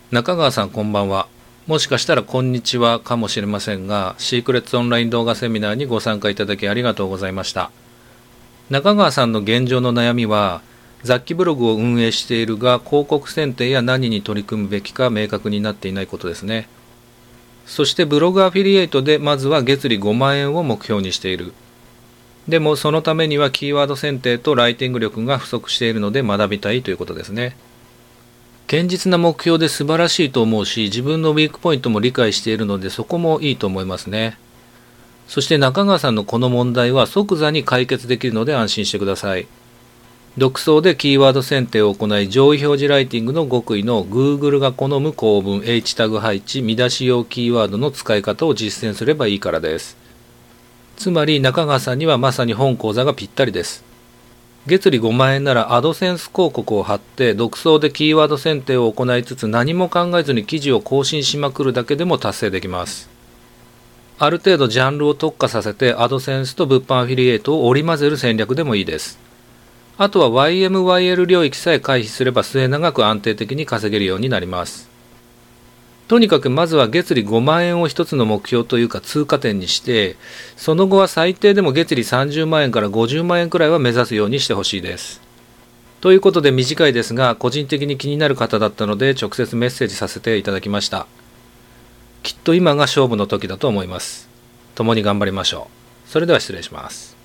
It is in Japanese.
中川さんこんばんは。もしかしたらこんにちはかもしれませんが、シークレッツオンライン動画セミナーにご参加いただきありがとうございました。中川さんの現状の悩みは、雑記ブログを運営しているが広告選定や何に取り組むべきか明確になっていないことですね。そしてブログアフィリエイトでまずは月利5万円を目標にしている。でもそのためにはキーワード選定とライティング力が不足しているので学びたいということですね。堅実な目標で素晴らしいと思うし、自分のウィークポイントも理解しているのでそこもいいと思いますね。そして中川さんのこの問題は即座に解決できるので安心してください。独創でキーワード選定を行い、上位表示ライティングの極意の Google が好む構文、H タグ配置、見出し用キーワードの使い方を実践すればいいからです。つまり中川さんにはまさに本講座がぴったりです。月利5万円ならアドセンス広告を貼って独創でキーワード選定を行いつつ何も考えずに記事を更新しまくるだけでも達成できます。ある程度ジャンルを特化させてアドセンスと物販アフィリエイトを織り交ぜる戦略でもいいです。あとは YMYL 領域さえ回避すれば末永く安定的に稼げるようになります。とにかくまずは月利5万円を一つの目標というか通過点にして、その後は最低でも月利30万円から50万円くらいは目指すようにしてほしいです。ということで短いですが、個人的に気になる方だったので直接メッセージさせていただきました。きっと今が勝負の時だと思います。共に頑張りましょう。それでは失礼します。